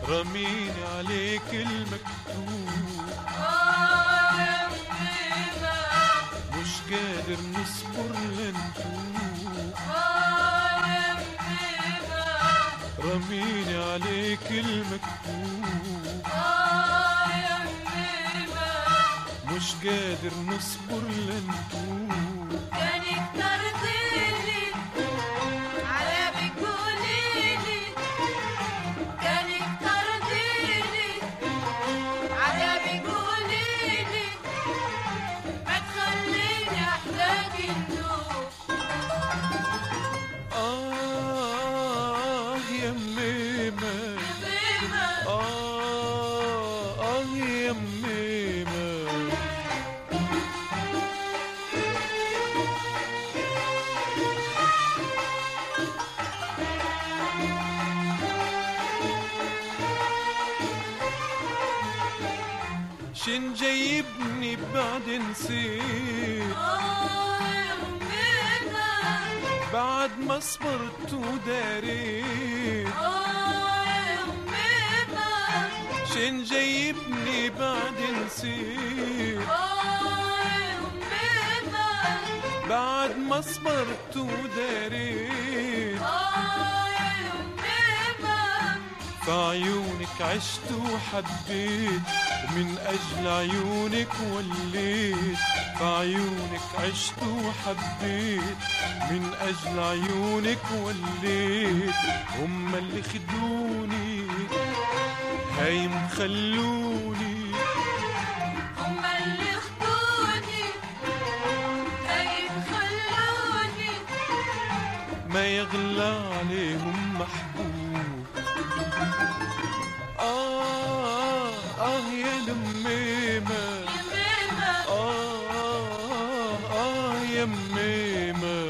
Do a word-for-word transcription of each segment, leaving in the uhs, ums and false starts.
رميني عليك المكتوب. آه يا ميمة مش قادر نصبر لنتوب. آه يا ميمة رميني عليك المكتوب. آه يا ميمة مش قادر نصبر لنتوب. كانك ترضيلي على بقوليلي، كانك ترضيلي على بقوليلي، ما تخليني أحلاك النوم. آه يا ميمة ميمة آه آه يا ميمة. شن جايبني بعد نسيت، آه يا ميمة بعد ما صبرت وداريت. آه يا ميمة شن جايبني بعد نسيت، آه يا ميمة بعد ما صبرت وداريت. آه يا ميمة فعيونك عشت وحبيت، ومن أجل عيونك وليت. فعيونك عشت وحبيت، من أجل عيونك وليت. هم اللي خدوني هايم خلوني، هم اللي خدوني هاي خلوني، ما يغلى عليهم محبوب. آه آه يا لميمة يا ميمة آه آه آه يا ميمة.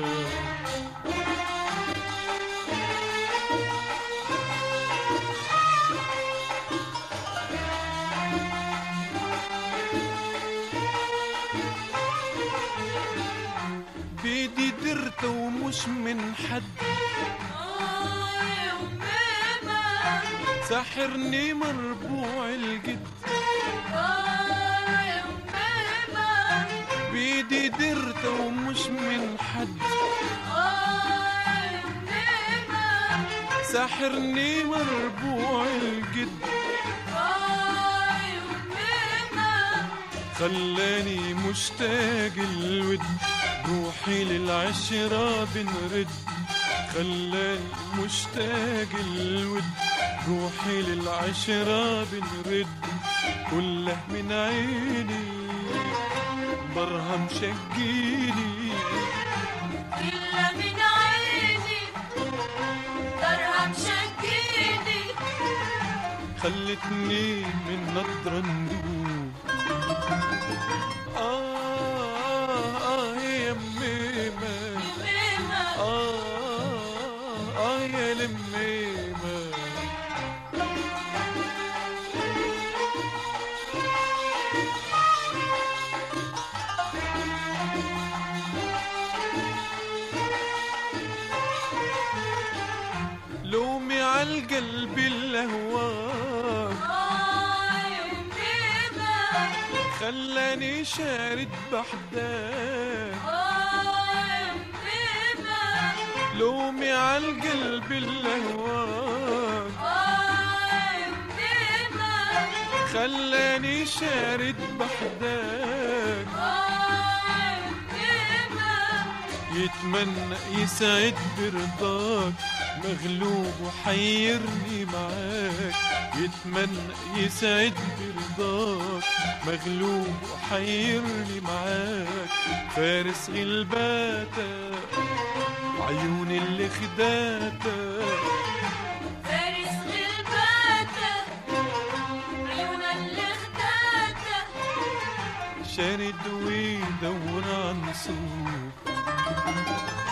بيدي درت ومش من حد، آه يا ميمة ساحرني مربوع الجد. آه يا ميمة بيدي درت ومش من حد، آه يا ميمة ساحرني مربوع الجد. آه يا ميمة خلاني مشتاق الود، روحي للعشرة بنرد. خلاني مشتاق الود، روحي للعشرة بنرد. كله من عيني برهم شقيني، إلا من عيني درهم شقيني، خلتني من نظرة ندوب. آه آه يا ميمة ميمة آه آه يا لميمة. لومي عالقلب اللي هواك، آه يا ميمة خلاني شارد بحداك. آه يا ميمة لومي عالقلب اللي هواك، آه يا ميمة خلاني شارد بحداك. آه يا ميمة يتمنى يسعد برضاك، مغلوب وحيرني معاك. يتمنى يسعد برضاك، مغلوب وحيرني معاك. فارس غلباتك عيون اللي خداتك، فارس غلباتك عيون اللي خداتك، شارد ويدور عن صوت.